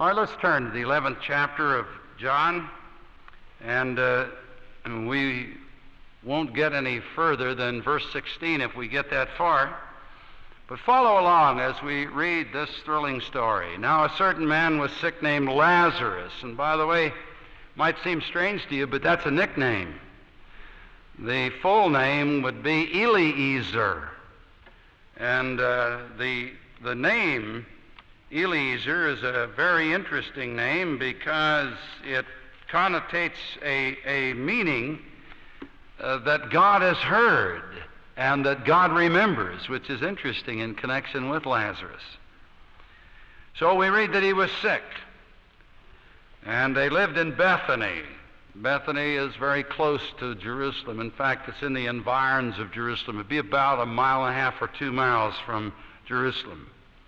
All right, let's turn to the 11th chapter of John, and we won't get any further than verse 16 if we get that far. But follow along as we read this thrilling story. Now a certain man was sick named Lazarus, and by the way, might seem strange to you, but that's a nickname. The full name would be Eliezer, and the name Eliezer is a very interesting name because it connotates a meaning that God has heard and that God remembers, which is interesting in connection with Lazarus. So we read that he was sick, and they lived in Bethany. Bethany is very close to Jerusalem. In fact, it's in the environs of Jerusalem. It'd be about 1.5 miles or 2 miles from Jerusalem.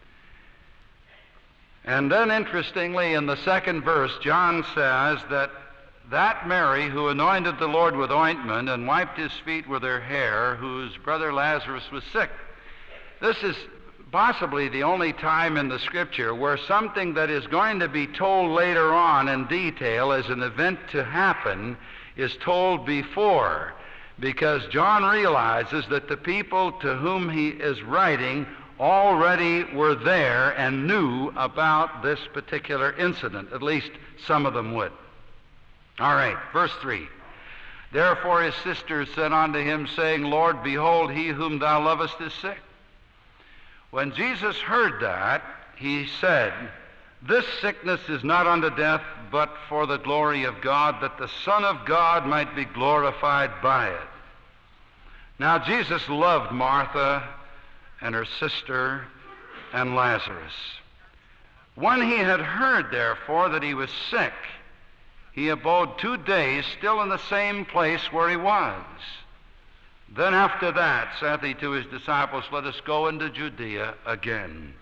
And then, interestingly, in the second verse, John says that Mary, who anointed the Lord with ointment and wiped his feet with her hair, whose brother Lazarus was sick. This is possibly the only time in the Scripture where something that is going to be told later on in detail as an event to happen is told before, because John realizes that the people to whom he is writing already were there and knew about this particular incident. At least some of them would. All right, verse 3. Therefore his sisters said unto him, saying, Lord, behold, he whom thou lovest is sick. When Jesus heard that, he said, This sickness is not unto death, but for the glory of God, that the Son of God might be glorified by it. Now Jesus loved Martha and her sister and Lazarus. When he had heard, therefore, that he was sick, he abode 2 days still in the same place where he was. Then after that saith he to his disciples, Let us go into Judea again.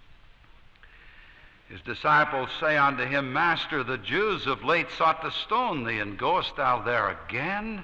His disciples say unto him, Master, the Jews of late sought to stone thee, and goest thou there again?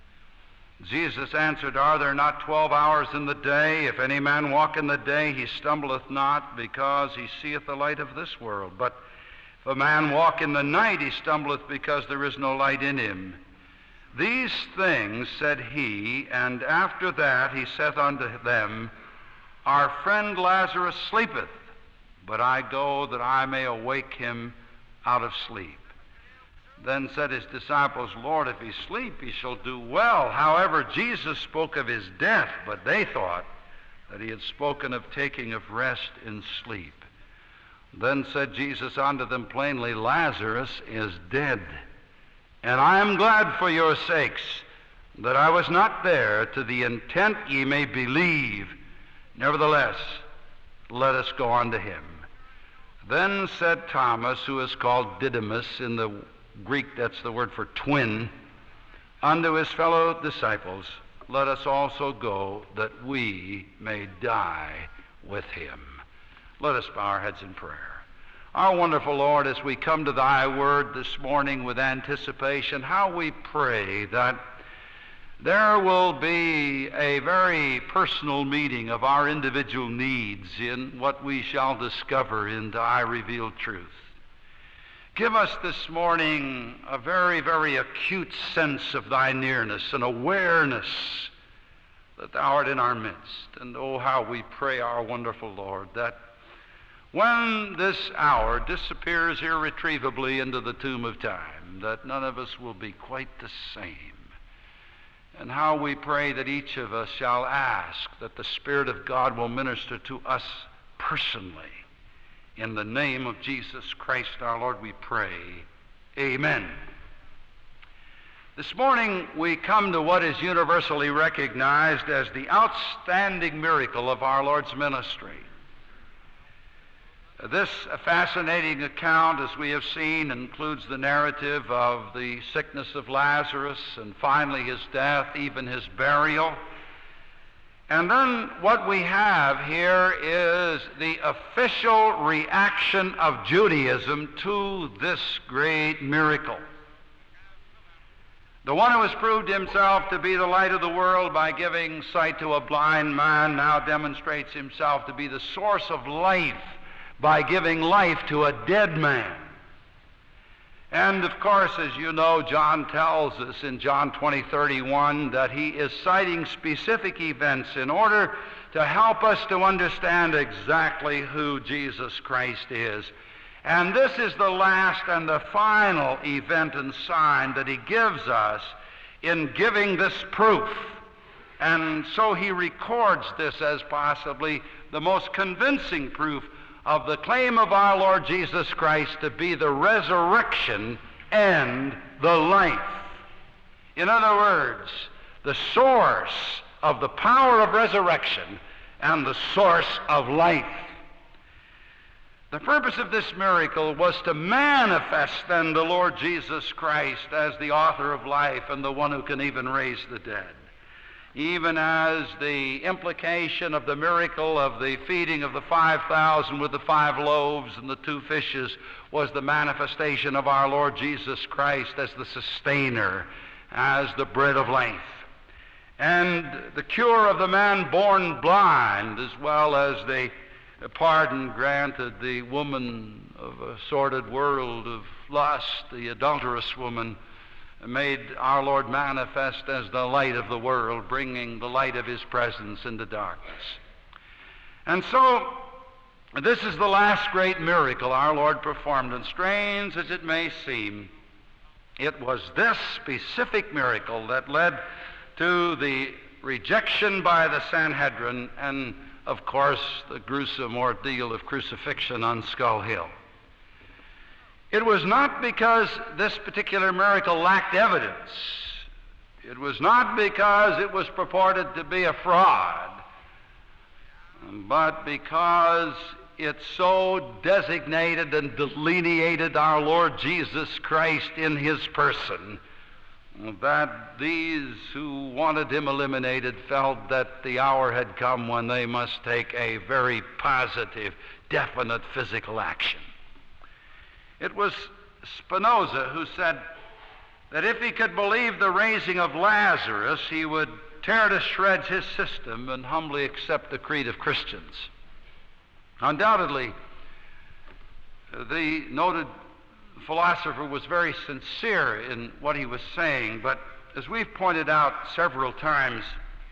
Jesus answered, Are there not 12 hours in the day? If any man walk in the day, he stumbleth not, because he seeth the light of this world. But if a man walk in the night, he stumbleth, because there is no light in him. These things said he, and after that he saith unto them, Our friend Lazarus sleepeth, but I go that I may awake him out of sleep. Then said his disciples, Lord, if he sleep, he shall do well. However, Jesus spoke of his death, but they thought that he had spoken of taking of rest in sleep. Then said Jesus unto them plainly, Lazarus is dead, and I am glad for your sakes that I was not there, to the intent ye may believe. Nevertheless, let us go unto him. Then said Thomas, who is called Didymus, in the Greek that's the word for twin, unto his fellow disciples, Let us also go, that we may die with him. Let us bow our heads in prayer. Our wonderful Lord, as we come to thy word this morning with anticipation, how we pray that there will be a very personal meeting of our individual needs in what we shall discover in thy revealed truth. Give us this morning a very, very acute sense of thy nearness, an awareness that thou art in our midst. And oh, how we pray, our wonderful Lord, that when this hour disappears irretrievably into the tomb of time, that none of us will be quite the same. And how we pray that each of us shall ask that the Spirit of God will minister to us personally. In the name of Jesus Christ our Lord we pray. Amen. This morning we come to what is universally recognized as the outstanding miracle of our Lord's ministry. This fascinating account, as we have seen, includes the narrative of the sickness of Lazarus and finally his death, even his burial. And then what we have here is the official reaction of Judaism to this great miracle. The one who has proved himself to be the light of the world by giving sight to a blind man now demonstrates himself to be the source of life by giving life to a dead man. And of course, as you know, John tells us in John 20:31 that he is citing specific events in order to help us to understand exactly who Jesus Christ is. And this is the last and the final event and sign that he gives us in giving this proof. And so he records this as possibly the most convincing proof of the claim of our Lord Jesus Christ to be the resurrection and the life. In other words, the source of the power of resurrection and the source of life. The purpose of this miracle was to manifest then the Lord Jesus Christ as the author of life and the one who can even raise the dead. Even as the implication of the miracle of the feeding of the 5,000 with the 5 loaves and the 2 fishes was the manifestation of our Lord Jesus Christ as the sustainer, as the bread of life. And the cure of the man born blind, as well as the pardon granted the woman of a sordid world of lust, the adulterous woman, made our Lord manifest as the light of the world, bringing the light of his presence into darkness. And so, this is the last great miracle our Lord performed, and strange as it may seem, it was this specific miracle that led to the rejection by the Sanhedrin and, of course, the gruesome ordeal of crucifixion on Skull Hill. It was not because this particular miracle lacked evidence. It was not because it was purported to be a fraud, but because it so designated and delineated our Lord Jesus Christ in his person that these who wanted him eliminated felt that the hour had come when they must take a very positive, definite physical action. It was Spinoza who said that if he could believe the raising of Lazarus, he would tear to shreds his system and humbly accept the creed of Christians. Undoubtedly, the noted philosopher was very sincere in what he was saying, but as we've pointed out several times,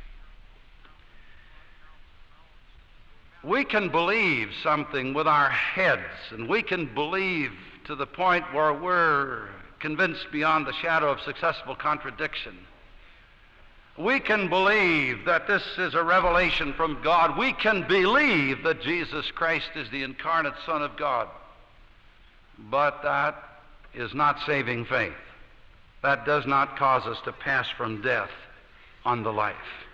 we can believe something with our heads, and we can believe to the point where we're convinced beyond the shadow of successful contradiction. We can believe that this is a revelation from God. We can believe that Jesus Christ is the incarnate Son of God. But that is not saving faith. That does not cause us to pass from death unto life.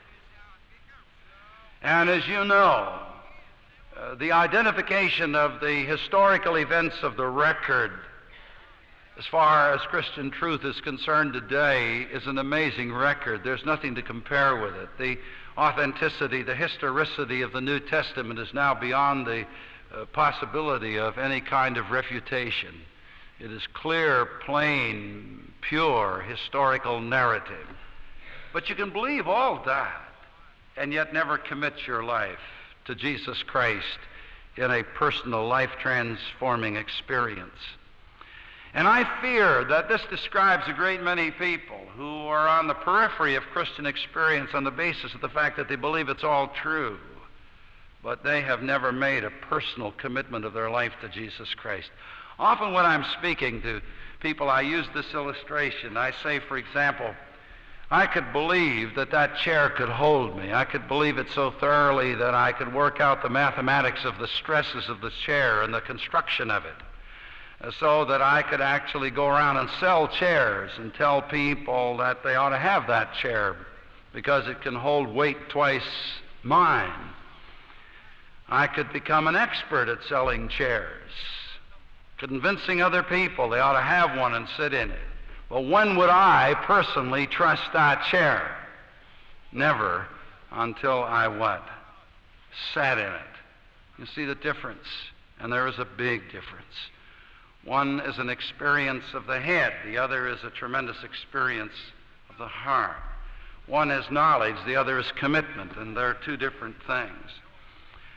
And as you know, the identification of the historical events of the record, as far as Christian truth is concerned today, is an amazing record. There's nothing to compare with it. The authenticity, the historicity of the New Testament is now beyond the possibility of any kind of refutation. It is clear, plain, pure, historical narrative. But you can believe all that and yet never commit your life to Jesus Christ in a personal, life-transforming experience. And I fear that this describes a great many people who are on the periphery of Christian experience on the basis of the fact that they believe it's all true, but they have never made a personal commitment of their life to Jesus Christ. Often when I'm speaking to people, I use this illustration. I say, for example, I could believe that that chair could hold me. I could believe it so thoroughly that I could work out the mathematics of the stresses of the chair and the construction of it, so that I could actually go around and sell chairs and tell people that they ought to have that chair because it can hold weight twice mine. I could become an expert at selling chairs, convincing other people they ought to have one and sit in it. Well, when would I personally trust that chair? Never until I what? Sat in it. You see the difference? And there is a big difference. One is an experience of the head. The other is a tremendous experience of the heart. One is knowledge. The other is commitment. And they're two different things.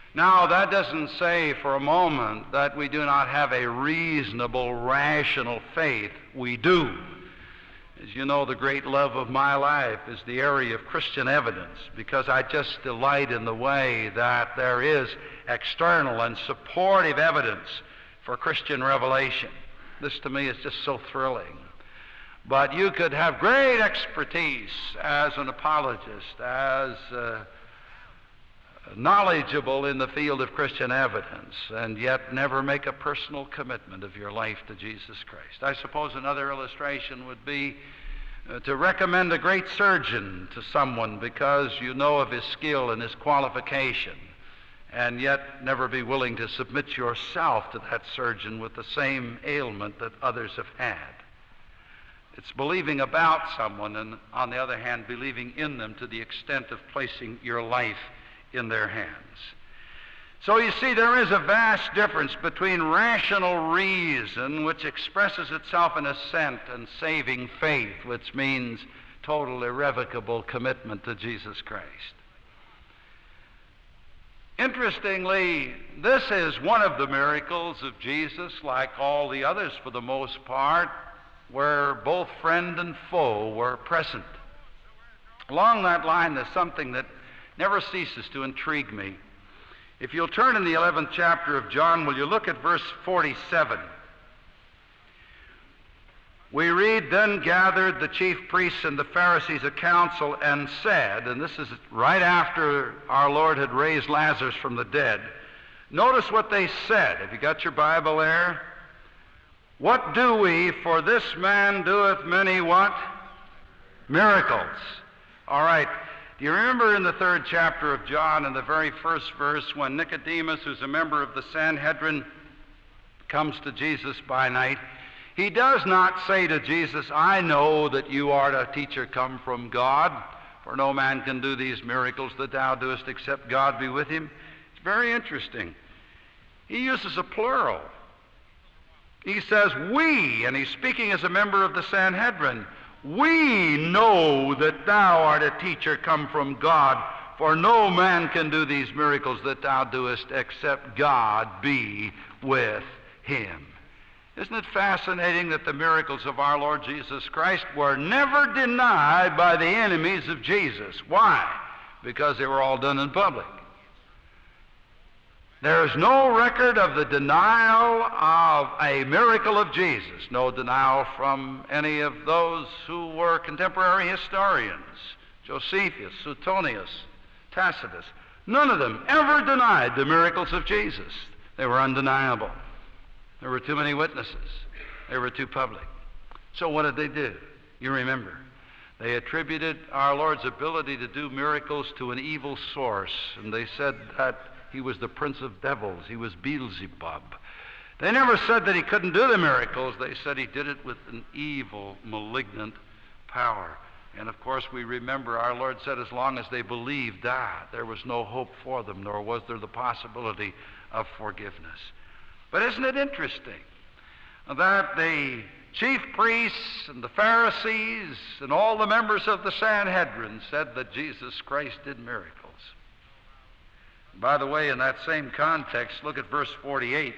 Now, that doesn't say for a moment that we do not have a reasonable, rational faith. We do. As you know, the great love of my life is the area of Christian evidence, because I just delight in the way that there is external and supportive evidence for Christian revelation. This to me is just so thrilling. But you could have great expertise as an apologist, as knowledgeable in the field of Christian evidence, and yet never make a personal commitment of your life to Jesus Christ. I suppose another illustration would be to recommend a great surgeon to someone because you know of his skill and his qualification, and yet never be willing to submit yourself to that surgeon with the same ailment that others have had. It's believing about someone and, on the other hand, believing in them to the extent of placing your life in their hands. So you see, there is a vast difference between rational reason, which expresses itself in assent, and saving faith, which means total irrevocable commitment to Jesus Christ. Interestingly, this is one of the miracles of Jesus, like all the others for the most part, where both friend and foe were present. Along that line, there's something that never ceases to intrigue me. If you'll turn in the 11th chapter of John, will you look at verse 47? We read, "Then gathered the chief priests and the Pharisees a council and said," and this is right after our Lord had raised Lazarus from the dead. Notice what they said. Have you got your Bible there? "What do we? For this man doeth many" what? "Miracles." All right. Do you remember in the 3rd chapter of John, in the very first verse, when Nicodemus, who's a member of the Sanhedrin, comes to Jesus by night, he does not say to Jesus, "I know that you art a teacher come from God, for no man can do these miracles that thou doest except God be with him." It's very interesting. He uses a plural. He says, "We," and he's speaking as a member of the Sanhedrin, "we know that thou art a teacher come from God, for no man can do these miracles that thou doest except God be with him." Isn't it fascinating that the miracles of our Lord Jesus Christ were never denied by the enemies of Jesus? Why? Because they were all done in public. There is no record of the denial of a miracle of Jesus, no denial from any of those who were contemporary historians, Josephus, Suetonius, Tacitus. None of them ever denied the miracles of Jesus. They were undeniable. There were too many witnesses. They were too public. So what did they do? You remember. They attributed our Lord's ability to do miracles to an evil source, and they said that he was the prince of devils. He was Beelzebub. They never said that he couldn't do the miracles. They said he did it with an evil, malignant power. And of course, we remember our Lord said as long as they believed that, there was no hope for them, nor was there the possibility of forgiveness. But isn't it interesting that the chief priests and the Pharisees and all the members of the Sanhedrin said that Jesus Christ did miracles? By the way, in that same context, look at verse 48.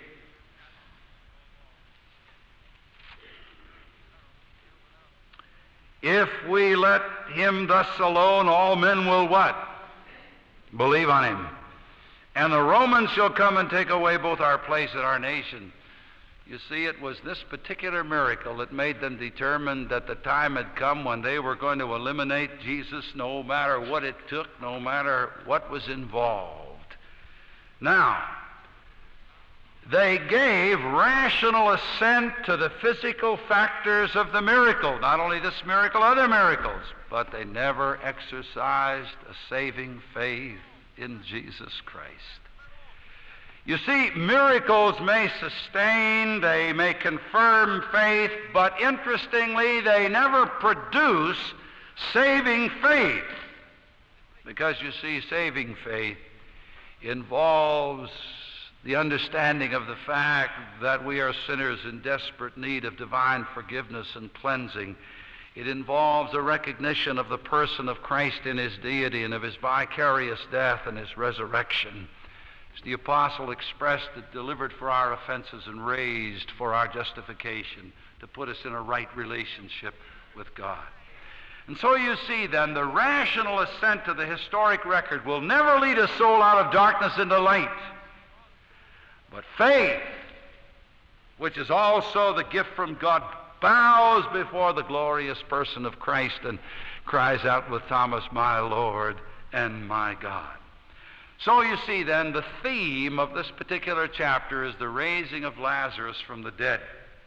"If we let him thus alone, all men will" what? "Believe on him. And the Romans shall come and take away both our place and our nation." You see, it was this particular miracle that made them determine that the time had come when they were going to eliminate Jesus no matter what it took, no matter what was involved. Now, they gave rational assent to the physical factors of the miracle, not only this miracle, other miracles, but they never exercised a saving faith in Jesus Christ. You see, miracles may sustain, they may confirm faith, but interestingly, they never produce saving faith. Because you see, saving faith involves the understanding of the fact that we are sinners in desperate need of divine forgiveness and cleansing. It involves a recognition of the person of Christ in his deity and of his vicarious death and his resurrection. As the apostle expressed it, delivered for our offenses and raised for our justification, to put us in a right relationship with God. And so you see then, the rational assent to the historic record will never lead a soul out of darkness into light. But faith, which is also the gift from God, bows before the glorious person of Christ and cries out with Thomas, "My Lord and my God." So you see then, the theme of this particular chapter is the raising of Lazarus from the dead.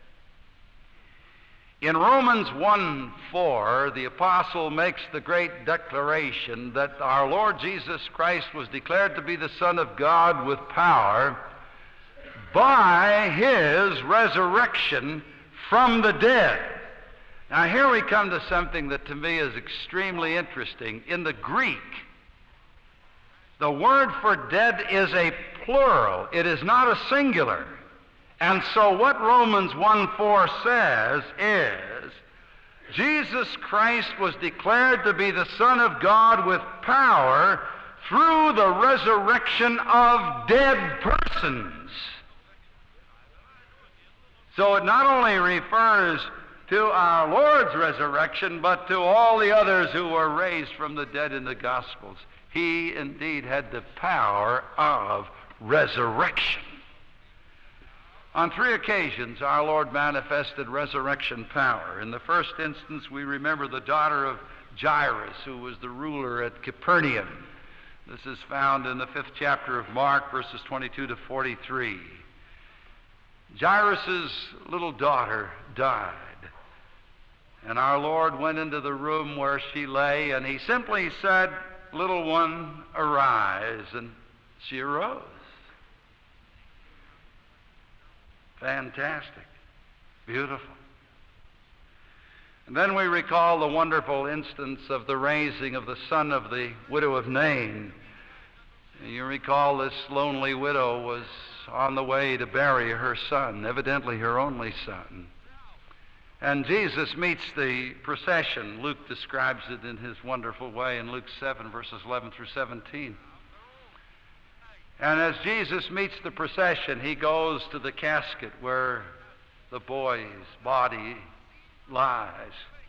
In Romans 1:4, the apostle makes the great declaration that our Lord Jesus Christ was declared to be the Son of God with power by his resurrection from the dead. Now here we come to something that to me is extremely interesting. In the Greek, the word for dead is a plural. It is not a singular. And so what Romans 1:4 says is, Jesus Christ was declared to be the Son of God with power through the resurrection of dead persons. So it not only refers to our Lord's resurrection, but to all the others who were raised from the dead in the Gospels. He indeed had the power of resurrection. On 3 occasions, our Lord manifested resurrection power. In the first instance, we remember the daughter of Jairus, who was the ruler at Capernaum. This is found in the 5th chapter of Mark, verses 22 to 43. Jairus' little daughter died, and our Lord went into the room where she lay, and he simply said, "Little one, arise," and she arose. Fantastic. Beautiful. And then we recall the wonderful instance of the raising of the son of the widow of Nain. You recall this lonely widow was on the way to bury her son, evidently her only son. And Jesus meets the procession. Luke describes it in his wonderful way in Luke 7, verses 11 through 17. And as Jesus meets the procession, he goes to the casket where the boy's body lies.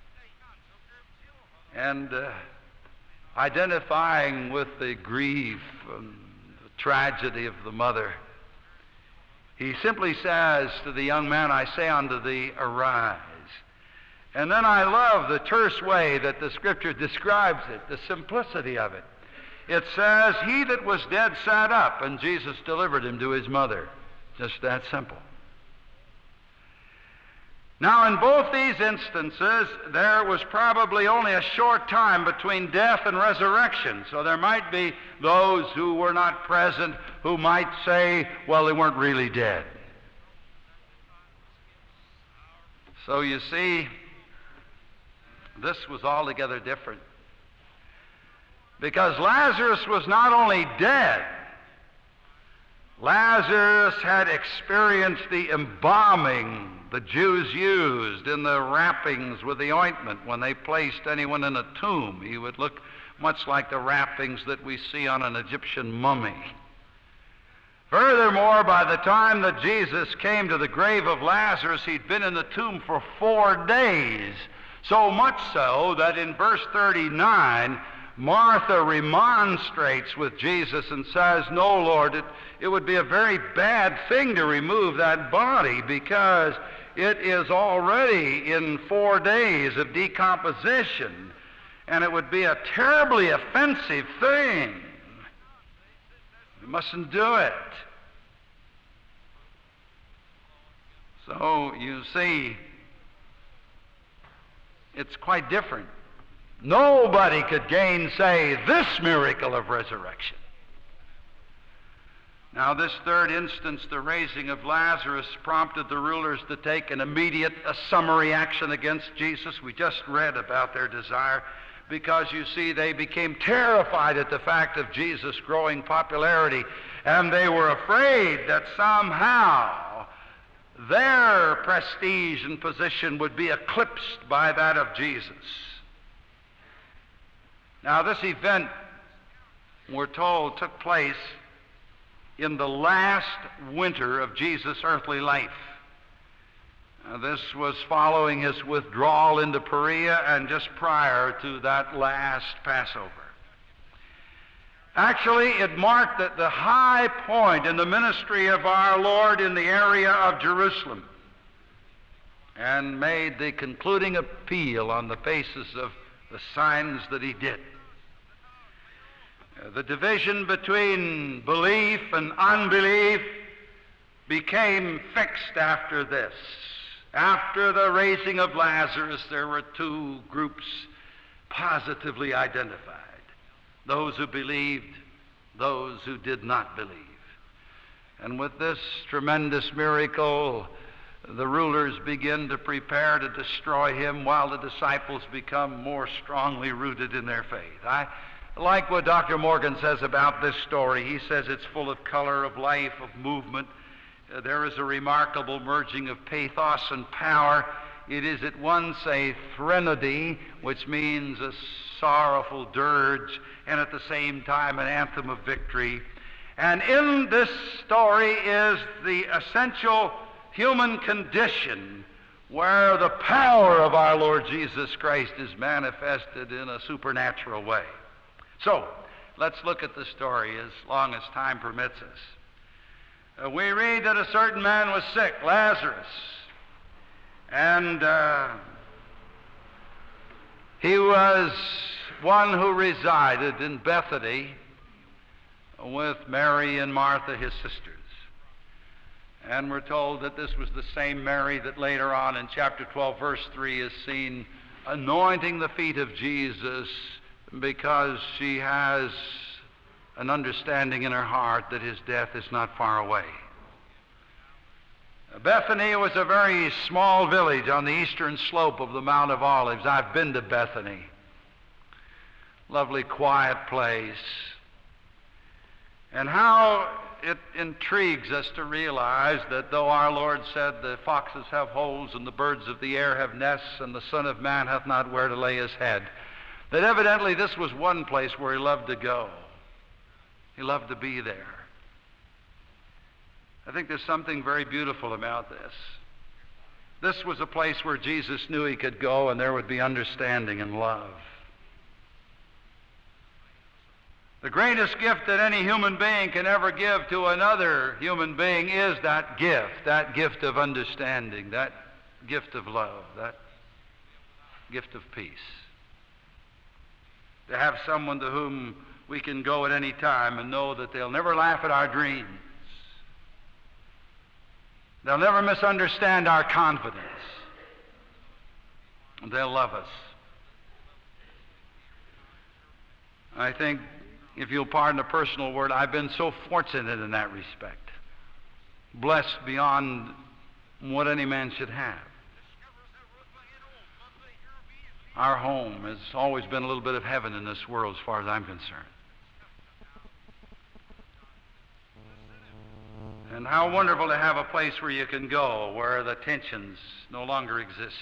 And identifying with the grief and the tragedy of the mother, he simply says to the young man, "I say unto thee, arise." And then I love the terse way that the Scripture describes it, the simplicity of it. It says, "He that was dead sat up, and Jesus delivered him to his mother." Just that simple. Now, in both these instances, there was probably only a short time between death and resurrection. So there might be those who were not present who might say, well, they weren't really dead. So you see, this was altogether different. Because Lazarus was not only dead, Lazarus had experienced the embalming the Jews used in the wrappings with the ointment when they placed anyone in a tomb. He would look much like the wrappings that we see on an Egyptian mummy. Furthermore, by the time that Jesus came to the grave of Lazarus, he'd been in the tomb for 4 days. So much so that in verse 39, Martha remonstrates with Jesus and says, "No, Lord, it would be a very bad thing to remove that body because it is already in 4 days of decomposition, and it would be a terribly offensive thing. We mustn't do it." So you see, it's quite different. Nobody could gainsay this miracle of resurrection. Now, this third instance, the raising of Lazarus, prompted the rulers to take an immediate, summary action against Jesus. We just read about their desire because, you see, they became terrified at the fact of Jesus' growing popularity, and they were afraid that somehow their prestige and position would be eclipsed by that of Jesus. Now, this event, we're told, took place in the last winter of Jesus' earthly life. This was following his withdrawal into Perea and just prior to that last Passover. Actually, it marked the high point in the ministry of our Lord in the area of Jerusalem and made the concluding appeal on the basis of the signs that he did. The division between belief and unbelief became fixed after this. After the raising of Lazarus, there were two groups positively identified: those who believed, those who did not believe. And with this tremendous miracle, the rulers begin to prepare to destroy him while the disciples become more strongly rooted in their faith. I like what Dr. Morgan says about this story. He says it's full of color, of life, of movement. There is a remarkable merging of pathos and power. It is at once a threnody, which means a sorrowful dirge, and at the same time an anthem of victory. And in this story is the essential human condition where the power of our Lord Jesus Christ is manifested in a supernatural way. So, let's look at the story as long as time permits us. We read that a certain man was sick, Lazarus, and he was one who resided in Bethany with Mary and Martha, his sisters. And we're told that this was the same Mary that later on in chapter 12, verse 3 is seen anointing the feet of Jesus because she has an understanding in her heart that his death is not far away. Bethany was a very small village on the eastern slope of the Mount of Olives. I've been to Bethany. Lovely, quiet place. And how it intrigues us to realize that though our Lord said the foxes have holes and the birds of the air have nests and the Son of Man hath not where to lay his head, that evidently this was one place where he loved to go. He loved to be there. I think there's something very beautiful about this. This was a place where Jesus knew he could go and there would be understanding and love. The greatest gift that any human being can ever give to another human being is that gift of understanding, that gift of love, that gift of peace. To have someone to whom we can go at any time and know that they'll never laugh at our dreams. They'll never misunderstand our confidence. And they'll love us. I think, if you'll pardon a personal word, I've been so fortunate in that respect. Blessed beyond what any man should have. Our home has always been a little bit of heaven in this world as far as I'm concerned. And how wonderful to have a place where you can go, where the tensions no longer exist,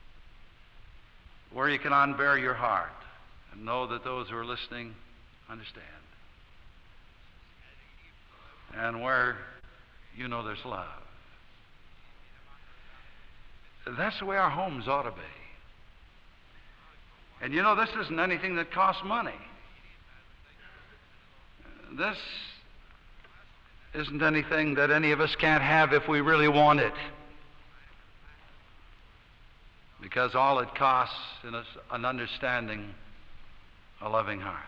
where you can unbear your heart and know that those who are listening understand, and where you know there's love. That's the way our homes ought to be. And you know, this isn't anything that costs money. This isn't anything that any of us can't have if we really want it. Because all it costs is an understanding, a loving heart.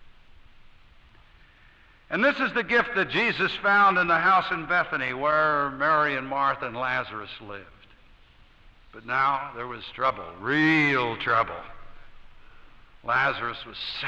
And this is the gift that Jesus found in the house in Bethany where Mary and Martha and Lazarus lived. But now there was trouble, real trouble. Lazarus was sick.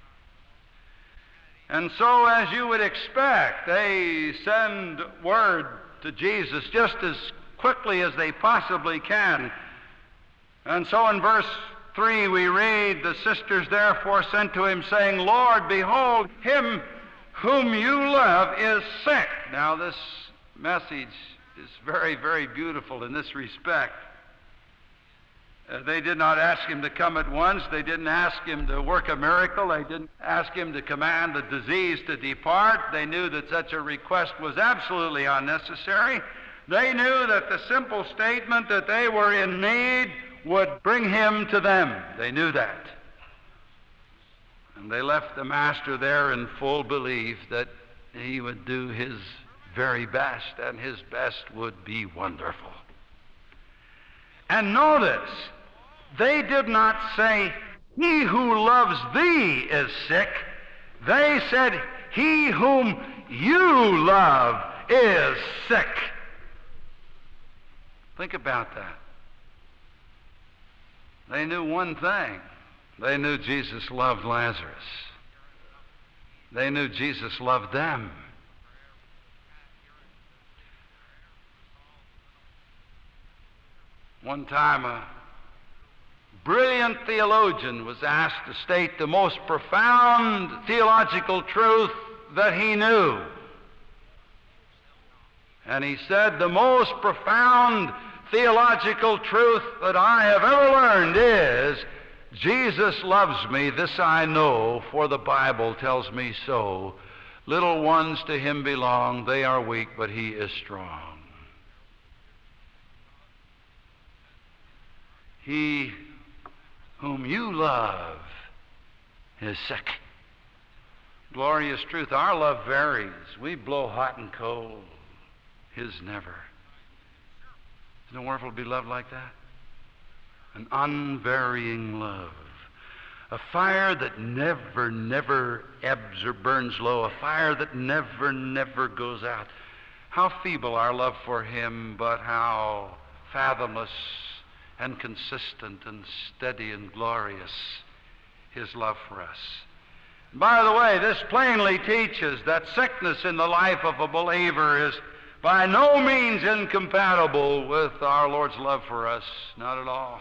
And so, as you would expect, they send word to Jesus just as quickly as they possibly can. And so in verse 3 we read, the sisters therefore sent to him, saying, Lord, behold, him whom you love is sick. Now this message is very, very beautiful in this respect. They did not ask him to come at once. They didn't ask him to work a miracle. They didn't ask him to command the disease to depart. They knew that such a request was absolutely unnecessary. They knew that the simple statement that they were in need would bring him to them. They knew that. And they left the Master there in full belief that he would do his very best, and his best would be wonderful. And notice, they did not say, "He who loves thee is sick." They said, "He whom you love is sick." Think about that. They knew one thing. They knew Jesus loved Lazarus. They knew Jesus loved them. One time, a brilliant theologian was asked to state the most profound theological truth that he knew. And he said, "The most profound theological truth that I have ever learned is, Jesus loves me, this I know, for the Bible tells me so. Little ones to him belong, they are weak, but he is strong." He whom you love is sick. Glorious truth. Our love varies. We blow hot and cold. His never. Isn't it wonderful to be loved like that? An unvarying love. A fire that never, never ebbs or burns low. A fire that never, never goes out. How feeble our love for him, but how fathomless and consistent and steady and glorious his love for us. By the way, this plainly teaches that sickness in the life of a believer is by no means incompatible with our Lord's love for us. Not at all.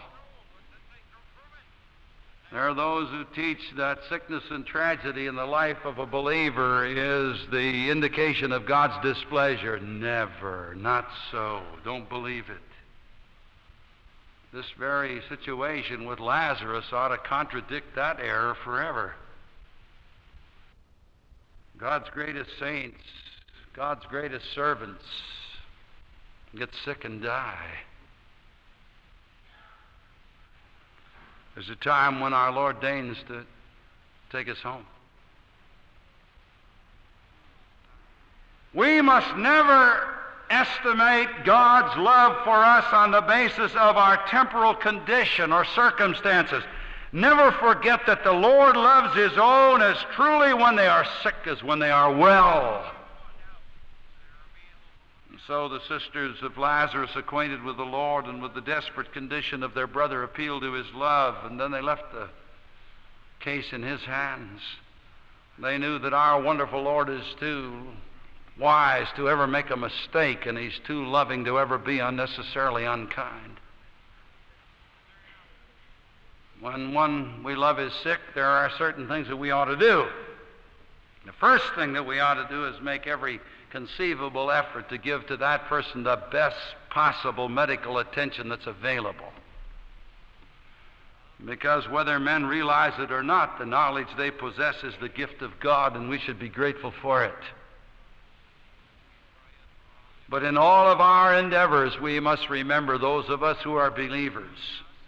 There are those who teach that sickness and tragedy in the life of a believer is the indication of God's displeasure. Never. Not so. Don't believe it. This very situation with Lazarus ought to contradict that error forever. God's greatest saints, God's greatest servants get sick and die. There's a time when our Lord deigns to take us home. We must never estimate God's love for us on the basis of our temporal condition or circumstances. Never forget that the Lord loves his own as truly when they are sick as when they are well. And so the sisters of Lazarus, acquainted with the Lord and with the desperate condition of their brother, appealed to his love, and then they left the case in his hands. They knew that our wonderful Lord is too wise to ever make a mistake, and he's too loving to ever be unnecessarily unkind. When one we love is sick, there are certain things that we ought to do. The first thing that we ought to do is make every conceivable effort to give to that person the best possible medical attention that's available. Because whether men realize it or not, the knowledge they possess is the gift of God, and we should be grateful for it. But in all of our endeavors, we must remember, those of us who are believers,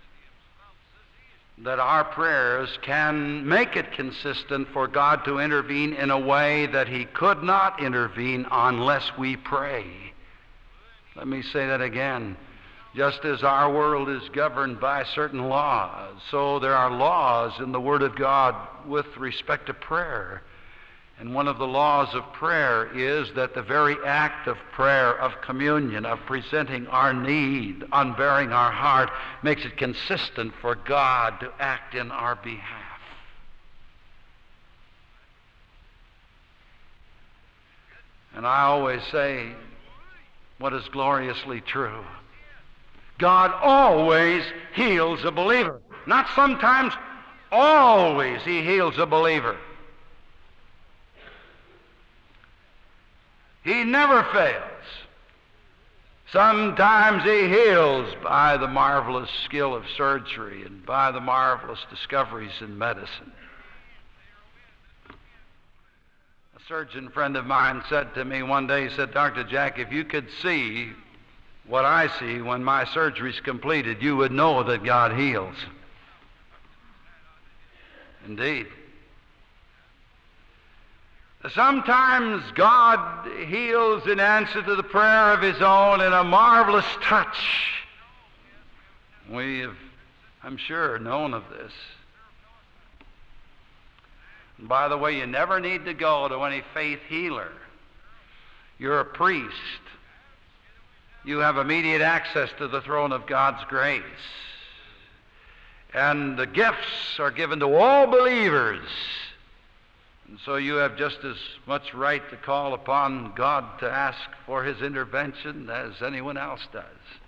that our prayers can make it consistent for God to intervene in a way that he could not intervene unless we pray. Let me say that again. Just as our world is governed by certain laws, so there are laws in the Word of God with respect to prayer. And one of the laws of prayer is that the very act of prayer, of communion, of presenting our need, unbearing our heart, makes it consistent for God to act in our behalf. And I always say what is gloriously true. God always heals a believer. Not sometimes, always he heals a believer. He never fails. Sometimes he heals by the marvelous skill of surgery and by the marvelous discoveries in medicine. A surgeon friend of mine said to me one day, he said, "Dr. Jack, if you could see what I see when my surgery's completed, you would know that God heals." Indeed. Sometimes God heals in answer to the prayer of His own in a marvelous touch. We have, I'm sure, known of this. And by the way, you never need to go to any faith healer. You're a priest. You have immediate access to the throne of God's grace. And the gifts are given to all believers. And so you have just as much right to call upon God to ask for His intervention as anyone else does.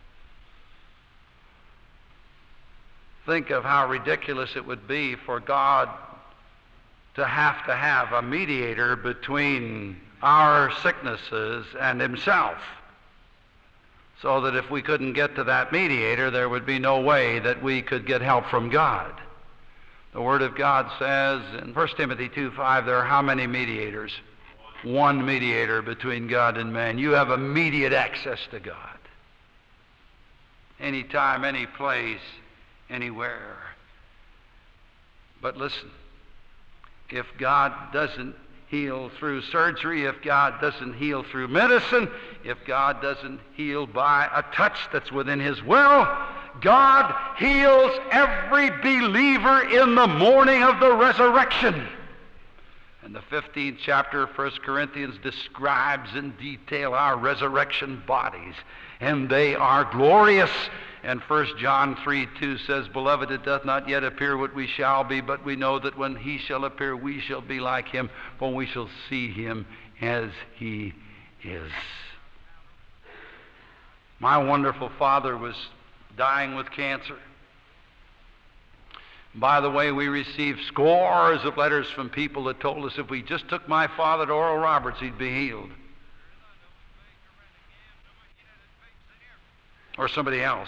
Think of how ridiculous it would be for God to have a mediator between our sicknesses and Himself, so that if we couldn't get to that mediator, there would be no way that we could get help from God. The Word of God says in 1 Timothy 2:5, there are how many mediators? One mediator between God and man. You have immediate access to God. Anytime, any place, anywhere. But listen, if God doesn't heal through surgery, if God doesn't heal through medicine, if God doesn't heal by a touch that's within His will, God heals every believer in the morning of the resurrection. And the 15th chapter of 1 Corinthians describes in detail our resurrection bodies, and they are glorious. And 1 John 3:2 says, "Beloved, it doth not yet appear what we shall be, but we know that when He shall appear, we shall be like Him, for we shall see Him as He is." My wonderful father was dying with cancer. By the way, we received scores of letters from people that told us if we just took my father to Oral Roberts, he'd be healed. Or somebody else.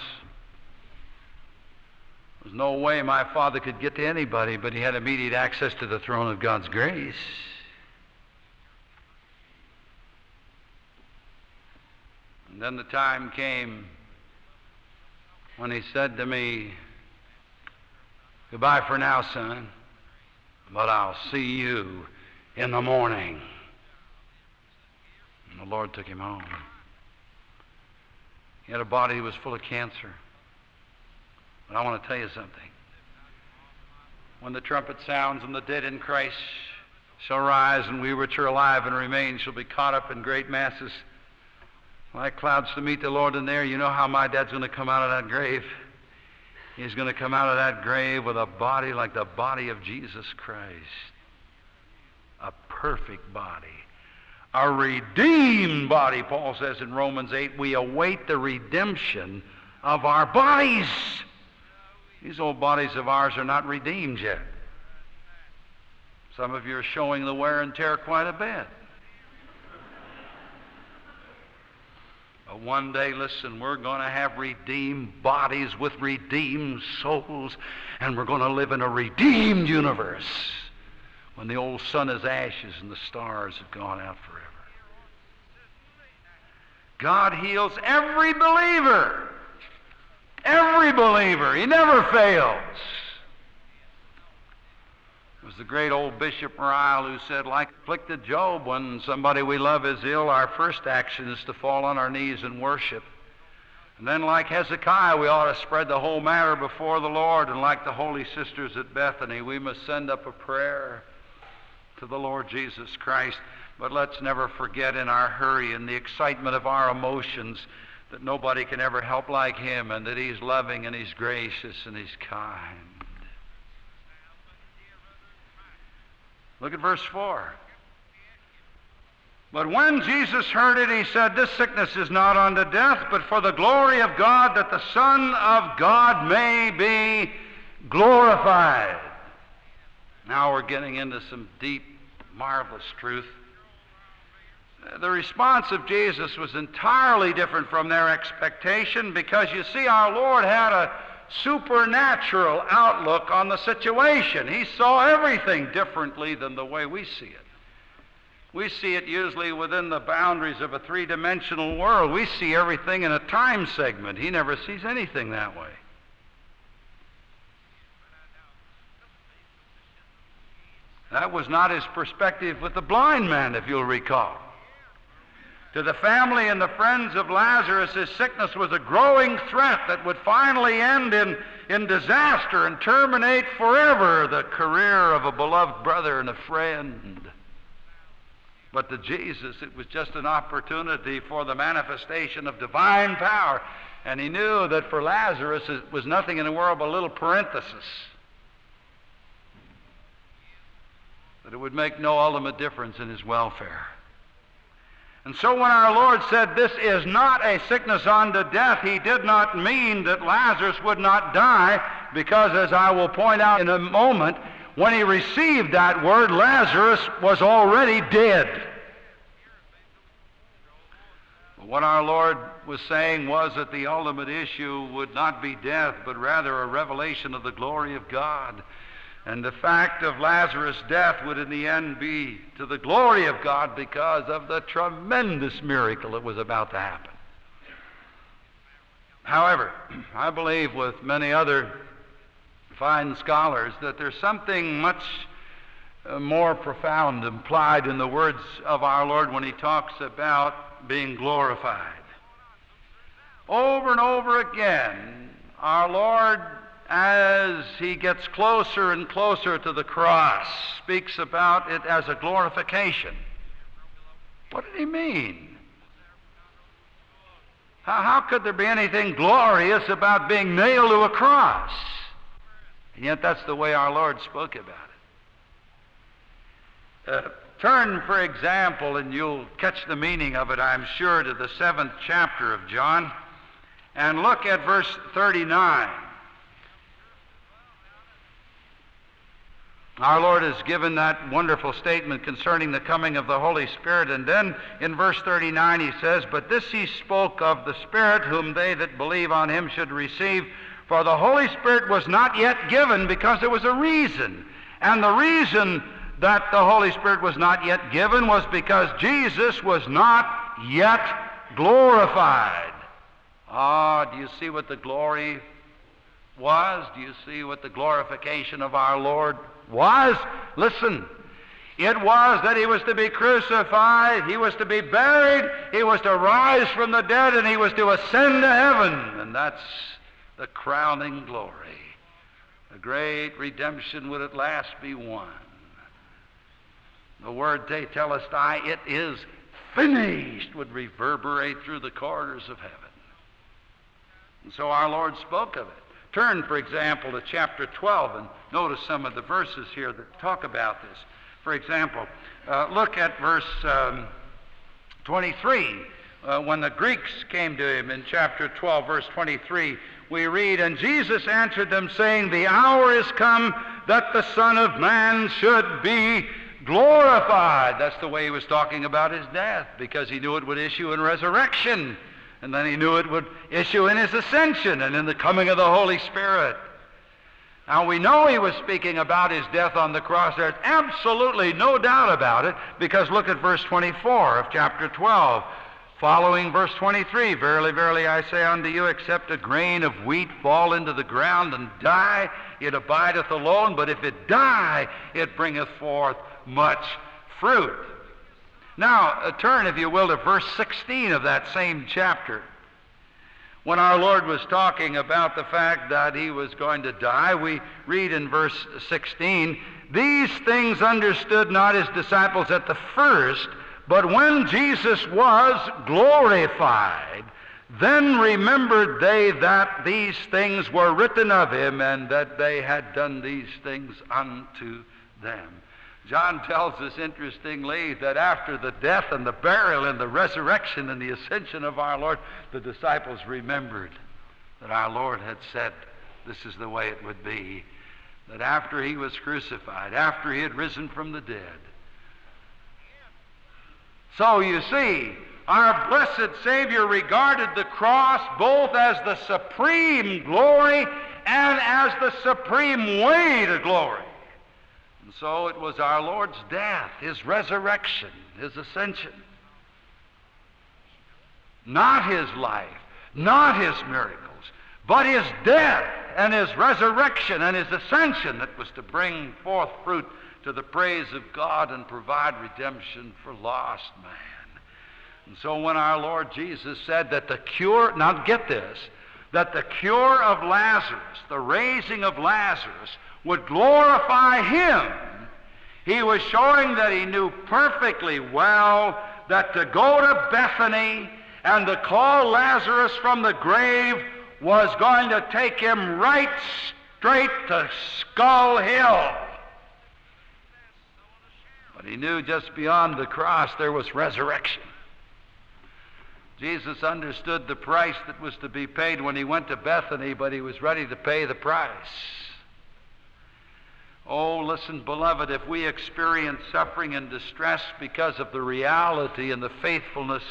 There's no way my father could get to anybody, but he had immediate access to the throne of God's grace. And then the time came when he said to me, "Goodbye for now, son, but I'll see you in the morning." And the Lord took him home. He had a body that was full of cancer. But I want to tell you something. When the trumpet sounds and the dead in Christ shall rise, and we which are alive and remain shall be caught up in great masses like clouds to meet the Lord in there, you know how my dad's going to come out of that grave? He's going to come out of that grave with a body like the body of Jesus Christ. A perfect body. A redeemed body, Paul says in Romans 8. We await the redemption of our bodies. These old bodies of ours are not redeemed yet. Some of you are showing the wear and tear quite a bit. But one day, listen, we're going to have redeemed bodies with redeemed souls, and we're going to live in a redeemed universe when the old sun is ashes and the stars have gone out forever. God heals every believer. Every believer. He never fails. It was the great old Bishop Ryle who said, like afflicted Job, when somebody we love is ill, our first action is to fall on our knees and worship. And then like Hezekiah, we ought to spread the whole matter before the Lord. And like the holy sisters at Bethany, we must send up a prayer to the Lord Jesus Christ. But let's never forget in our hurry and the excitement of our emotions that nobody can ever help like Him, and that He's loving and He's gracious and He's kind. Look at verse 4. But when Jesus heard it, He said, "This sickness is not unto death, but for the glory of God, that the Son of God may be glorified." Now we're getting into some deep, marvelous truth. The response of Jesus was entirely different from their expectation, because you see, our Lord had a supernatural outlook on the situation. He saw everything differently than the way we see it. We see it usually within the boundaries of a three-dimensional world. We see everything in a time segment. He never sees anything that way. That was not his perspective with the blind man, if you'll recall. To the family and the friends of Lazarus, his sickness was a growing threat that would finally end in disaster and terminate forever the career of a beloved brother and a friend. But to Jesus, it was just an opportunity for the manifestation of divine power. And he knew that for Lazarus, it was nothing in the world but a little parenthesis. That it would make no ultimate difference in his welfare. And so when our Lord said, "This is not a sickness unto death," he did not mean that Lazarus would not die, because, as I will point out in a moment, when he received that word, Lazarus was already dead. But what our Lord was saying was that the ultimate issue would not be death, but rather a revelation of the glory of God. And the fact of Lazarus' death would in the end be to the glory of God, because of the tremendous miracle that was about to happen. However, I believe with many other fine scholars that there's something much more profound implied in the words of our Lord when he talks about being glorified. Over and over again, our Lord, as he gets closer and closer to the cross, speaks about it as a glorification. What did he mean? How could there be anything glorious about being nailed to a cross? And yet that's the way our Lord spoke about it. Turn, for example, and you'll catch the meaning of it, I'm sure, to the 7th chapter of John, and look at verse 39. Our Lord has given that wonderful statement concerning the coming of the Holy Spirit, and then in verse 39 he says, "But this he spoke of the Spirit, whom they that believe on him should receive. For the Holy Spirit was not yet given," because there was a reason. And the reason that the Holy Spirit was not yet given was because Jesus was not yet glorified. Do you see what the glory was? Do you see what the glorification of our Lord was? Listen, it was that he was to be crucified, he was to be buried, he was to rise from the dead, and he was to ascend to heaven. And that's the crowning glory. The great redemption would at last be won. The word tetelestai, "it is finished," would reverberate through the corridors of heaven. And so our Lord spoke of it. Turn, for example, to chapter 12 and notice some of the verses here that talk about this. For example, look at verse 23. When the Greeks came to him in chapter 12, verse 23, we read, "And Jesus answered them, saying, The hour is come that the Son of Man should be glorified." That's the way he was talking about his death, because he knew it would issue in resurrection. And then he knew it would issue in his ascension and in the coming of the Holy Spirit. Now we know he was speaking about his death on the cross. There's absolutely no doubt about it, because look at verse 24 of chapter 12. Following verse 23, "Verily, verily, I say unto you, except a grain of wheat fall into the ground and die, it abideth alone. But if it die, it bringeth forth much fruit." Now, turn, if you will, to verse 16 of that same chapter. When our Lord was talking about the fact that he was going to die, we read in verse 16, "These things understood not his disciples at the first, but when Jesus was glorified, then remembered they that these things were written of him, and that they had done these things unto them." John tells us, interestingly, that after the death and the burial and the resurrection and the ascension of our Lord, the disciples remembered that our Lord had said this is the way it would be, that after he was crucified, after he had risen from the dead, So you see, our blessed Savior regarded the cross both as the supreme glory and as the supreme way to glory. And so it was our Lord's death, His resurrection, His ascension, not His life, not His miracles, but His death and His resurrection and His ascension that was to bring forth fruit to the praise of God and provide redemption for lost man. And so when our Lord Jesus said that the cure, now get this, that the cure of Lazarus, the raising of Lazarus, would glorify Him, He was showing that He knew perfectly well that to go to Bethany and to call Lazarus from the grave was going to take Him right straight to Skull Hill. But He knew just beyond the cross there was resurrection. Jesus understood the price that was to be paid when He went to Bethany, but He was ready to pay the price. Oh, listen, beloved, if we experience suffering and distress because of the reality and the faithfulness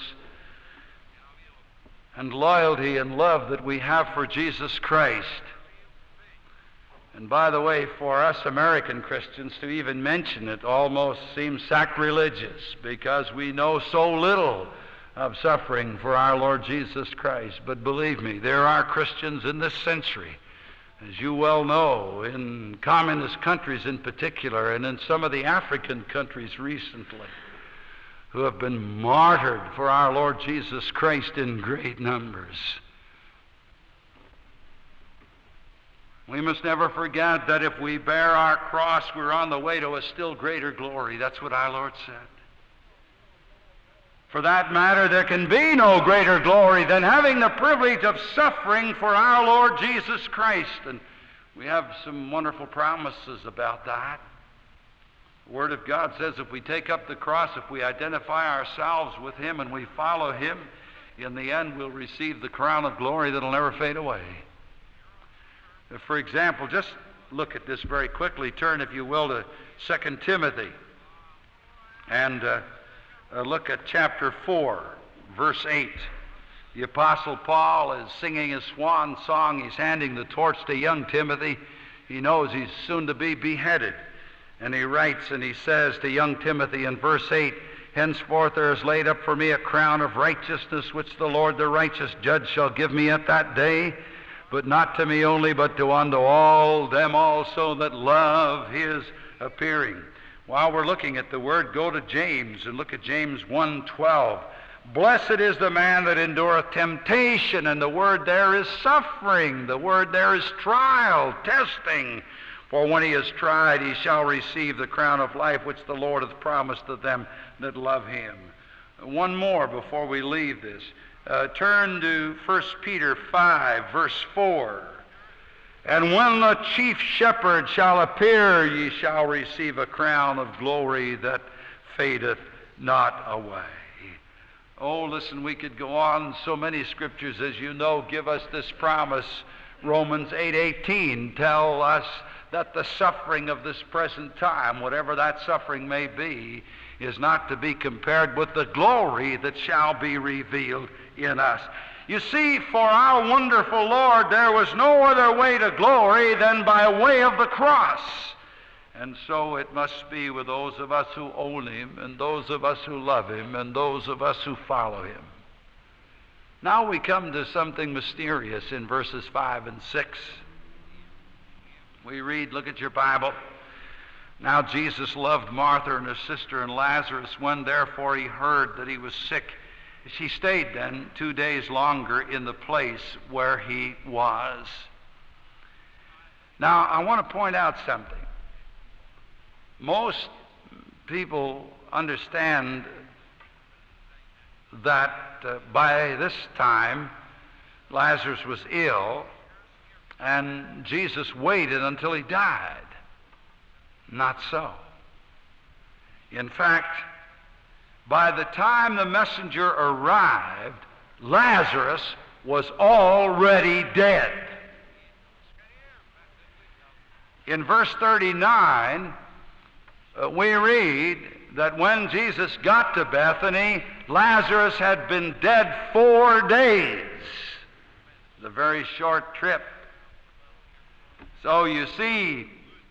and loyalty and love that we have for Jesus Christ, and by the way, for us American Christians to even mention it almost seems sacrilegious because we know so little of suffering for our Lord Jesus Christ. But believe me, there are Christians in this century, as you well know, in communist countries in particular, and in some of the African countries recently, who have been martyred for our Lord Jesus Christ in great numbers. We must never forget that if we bear our cross, we're on the way to a still greater glory. That's what our Lord said. For that matter, there can be no greater glory than having the privilege of suffering for our Lord Jesus Christ. And we have some wonderful promises about that. The Word of God says if we take up the cross, if we identify ourselves with Him and we follow Him, in the end we'll receive the crown of glory that'll never fade away. For example, just look at this very quickly. Turn, if you will, to 2 Timothy and look at chapter 4, verse 8. The Apostle Paul is singing his swan song. He's handing the torch to young Timothy. He knows he's soon to be beheaded. And he writes and he says to young Timothy in verse 8, "Henceforth there is laid up for me a crown of righteousness, which the Lord the righteous judge shall give me at that day, but not to me only, but unto all them also that love His appearing." While we're looking at the Word, go to James and look at James 1:12. "Blessed is the man that endureth temptation," and the word there is suffering. The word there is trial, testing. "For when he is tried, he shall receive the crown of life which the Lord hath promised to them that love Him." One more before we leave this. Turn to 1 Peter 5, verse 4. "And when the chief shepherd shall appear, ye shall receive a crown of glory that fadeth not away." Oh, listen, we could go on. So many scriptures, as you know, give us this promise. Romans 8:18 tell us that the suffering of this present time, whatever that suffering may be, is not to be compared with the glory that shall be revealed in us. You see, for our wonderful Lord, there was no other way to glory than by way of the cross. And so it must be with those of us who own Him, and those of us who love Him, and those of us who follow Him. Now we come to something mysterious in verses 5 and 6. We read, look at your Bible. "Now Jesus loved Martha and her sister and Lazarus. When therefore He heard that he was sick, she stayed then 2 days longer in the place where He was." Now I want to point out something. Most people understand that by this time Lazarus was ill and Jesus waited until he died. Not so. In fact, by the time the messenger arrived, Lazarus was already dead. In verse 39, we read that when Jesus got to Bethany, Lazarus had been dead 4 days. It's a very short trip. So you see,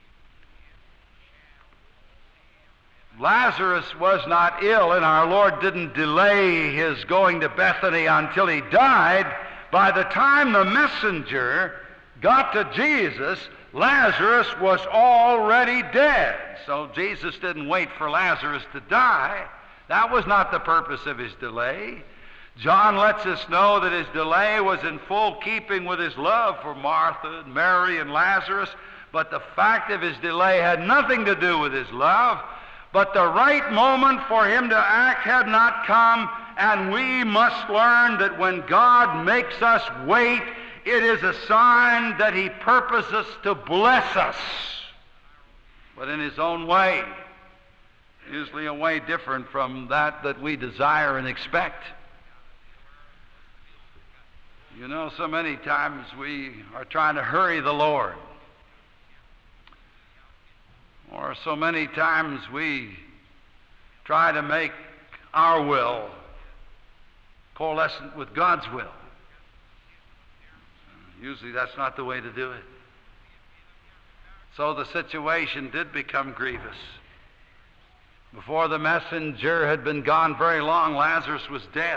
Lazarus was not ill, and our Lord didn't delay his going to Bethany until he died. By the time the messenger got to Jesus, Lazarus was already dead. So Jesus didn't wait for Lazarus to die. That was not the purpose of his delay. John lets us know that his delay was in full keeping with his love for Martha, Mary, and Lazarus, but the fact of his delay had nothing to do with his love. But the right moment for him to act had not come, and we must learn that when God makes us wait, it is a sign that he purposes to bless us, but in his own way, usually a way different from that we desire and expect. You know, so many times we are trying to hurry the Lord. Or so many times we try to make our will coalescent with God's will. Usually that's not the way to do it. So the situation did become grievous. Before the messenger had been gone very long, Lazarus was dead.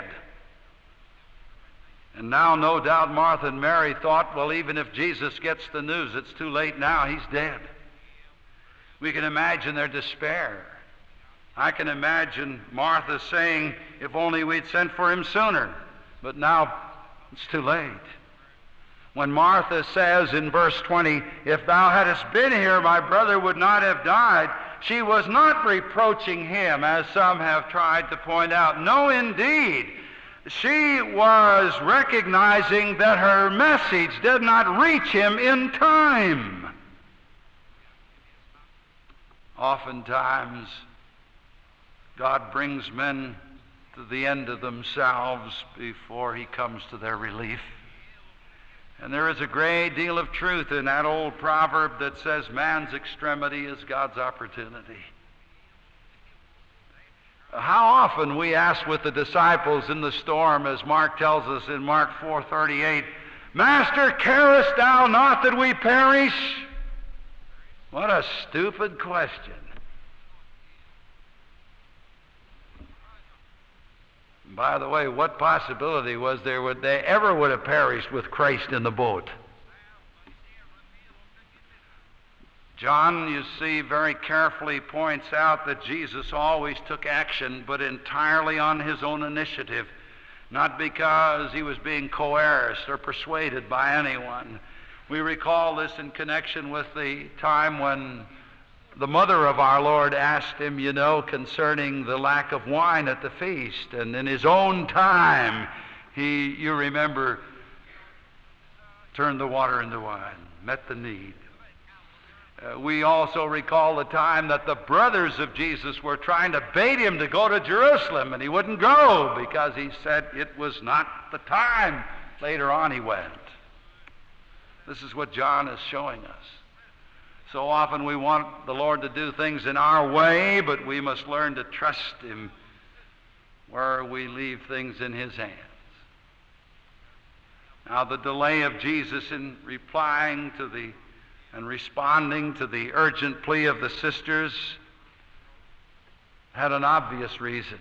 And now, no doubt, Martha and Mary thought, well, even if Jesus gets the news, it's too late now, he's dead. We can imagine their despair. I can imagine Martha saying, if only we'd sent for him sooner. But now it's too late. When Martha says in verse 20, if thou hadst been here, my brother would not have died, she was not reproaching him, as some have tried to point out. No, indeed. She was recognizing that her message did not reach him in time. Oftentimes, God brings men to the end of themselves before he comes to their relief. And there is a great deal of truth in that old proverb that says man's extremity is God's opportunity. How often we ask with the disciples in the storm, as Mark tells us in Mark 4:38, Master, carest thou not that we perish? What a stupid question. By the way, what possibility was there would they ever would have perished with Christ in the boat? John, you see, very carefully points out that Jesus always took action, but entirely on his own initiative, not because he was being coerced or persuaded by anyone. We recall this in connection with the time when the mother of our Lord asked him, concerning the lack of wine at the feast. And in his own time, he, you remember, turned the water into wine, met the need. We also recall the time that the brothers of Jesus were trying to bait him to go to Jerusalem, and he wouldn't go because he said it was not the time. Later on he went. This is what John is showing us. So often we want the Lord to do things in our way, but we must learn to trust him where we leave things in his hands. Now, the delay of Jesus in replying to and responding to the urgent plea of the sisters had an obvious reason.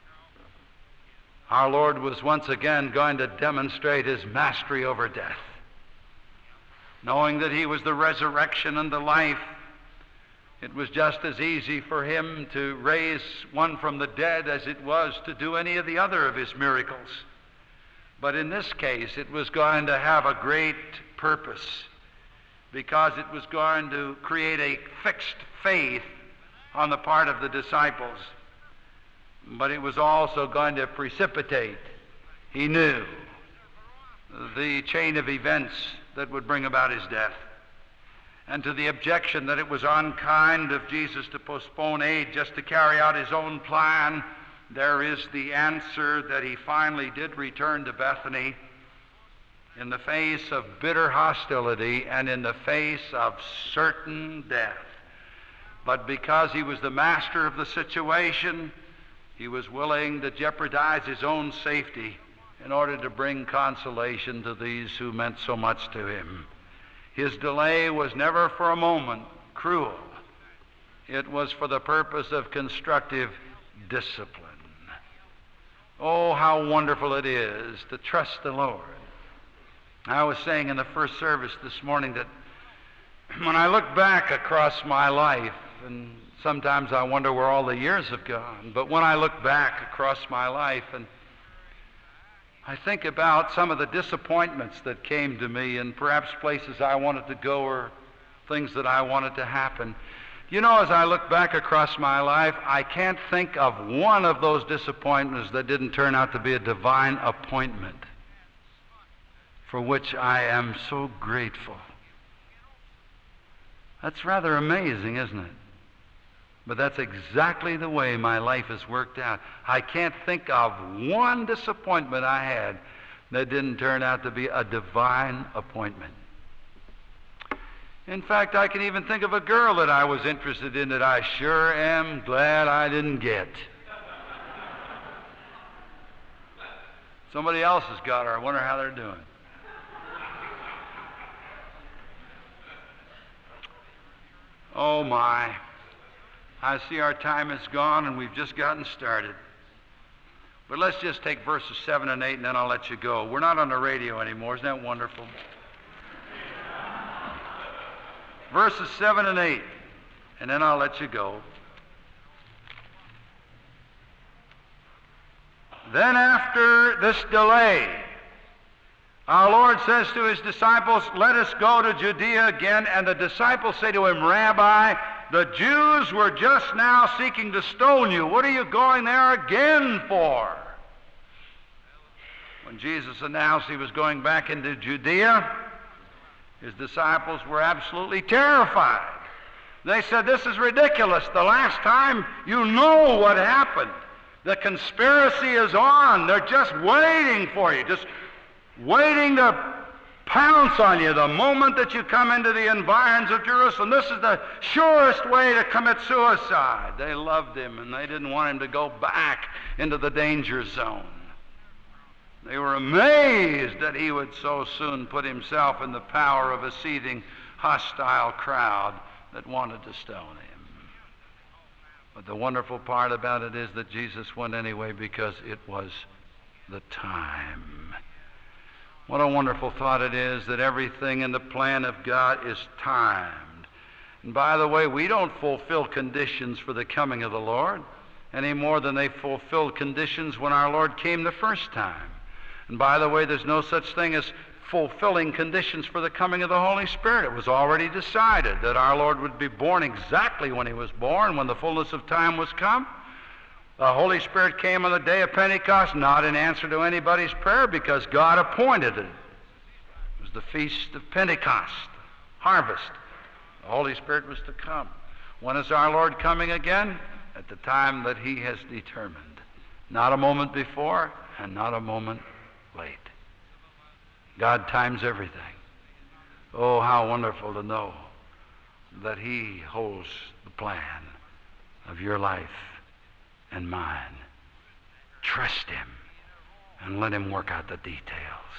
Our Lord was once again going to demonstrate his mastery over death. Knowing that he was the resurrection and the life, it was just as easy for him to raise one from the dead as it was to do any of the other of his miracles. But in this case, it was going to have a great purpose, because it was going to create a fixed faith on the part of the disciples. But it was also going to precipitate, he knew, the chain of events that would bring about his death. And to the objection that it was unkind of Jesus to postpone aid just to carry out his own plan, there is the answer that he finally did return to Bethany in the face of bitter hostility and in the face of certain death. But because he was the master of the situation, he was willing to jeopardize his own safety in order to bring consolation to these who meant so much to him. His delay was never for a moment cruel. It was for the purpose of constructive discipline. Oh, how wonderful it is to trust the Lord. I was saying in the first service this morning that when I look back across my life, and sometimes I wonder where all the years have gone, but when I look back across my life and I think about some of the disappointments that came to me and perhaps places I wanted to go or things that I wanted to happen. You know, as I look back across my life, I can't think of one of those disappointments that didn't turn out to be a divine appointment, for which I am so grateful. That's rather amazing, isn't it? But that's exactly the way my life has worked out. I can't think of one disappointment I had that didn't turn out to be a divine appointment. In fact, I can even think of a girl that I was interested in that I sure am glad I didn't get. Somebody else has got her. I wonder how they're doing. Oh my. I see our time is gone and we've just gotten started. But let's just take verses 7 and 8 and then I'll let you go. We're not on the radio anymore. Isn't that wonderful? Verses 7 and 8, and then I'll let you go. Then after this delay, our Lord says to his disciples, "Let us go to Judea again." And the disciples say to him, "Rabbi, the Jews were just now seeking to stone you. What are you going there again for?" When Jesus announced he was going back into Judea, his disciples were absolutely terrified. They said, "This is ridiculous. The last time you know what happened. The conspiracy is on. They're just waiting for you, just waiting to pounce on you the moment that you come into the environs of Jerusalem. This is the surest way to commit suicide." They loved him and they didn't want him to go back into the danger zone. They were amazed that he would so soon put himself in the power of a seething, hostile crowd that wanted to stone him. But the wonderful part about it is that Jesus went anyway because it was the time. What a wonderful thought it is that everything in the plan of God is timed. And by the way, we don't fulfill conditions for the coming of the Lord any more than they fulfilled conditions when our Lord came the first time. And by the way, there's no such thing as fulfilling conditions for the coming of the Holy Spirit. It was already decided that our Lord would be born exactly when he was born, when the fullness of time was come. The Holy Spirit came on the day of Pentecost, not in answer to anybody's prayer, because God appointed it. It was the feast of Pentecost, harvest. The Holy Spirit was to come. When is our Lord coming again? At the time that he has determined. Not a moment before and not a moment late. God times everything. Oh, how wonderful to know that he holds the plan of your life and mine. Trust him and let him work out the details.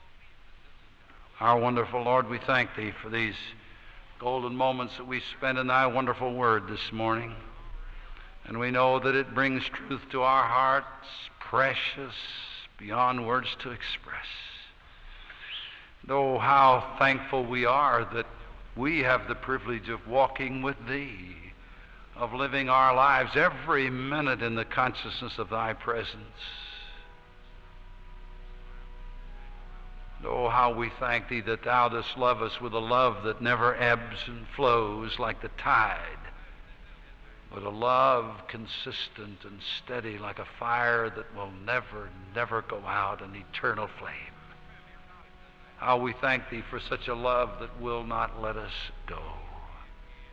Our wonderful Lord, we thank thee for these golden moments that we spent in thy wonderful word this morning. And we know that it brings truth to our hearts, precious beyond words to express. Oh, how thankful we are that we have the privilege of walking with thee, of living our lives every minute in the consciousness of thy presence. Oh, how we thank thee that thou dost love us with a love that never ebbs and flows like the tide, but a love consistent and steady like a fire that will never, never go out, an eternal flame. How we thank thee for such a love that will not let us go.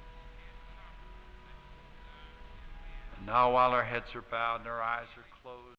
And now while our heads are bowed and our eyes are closed,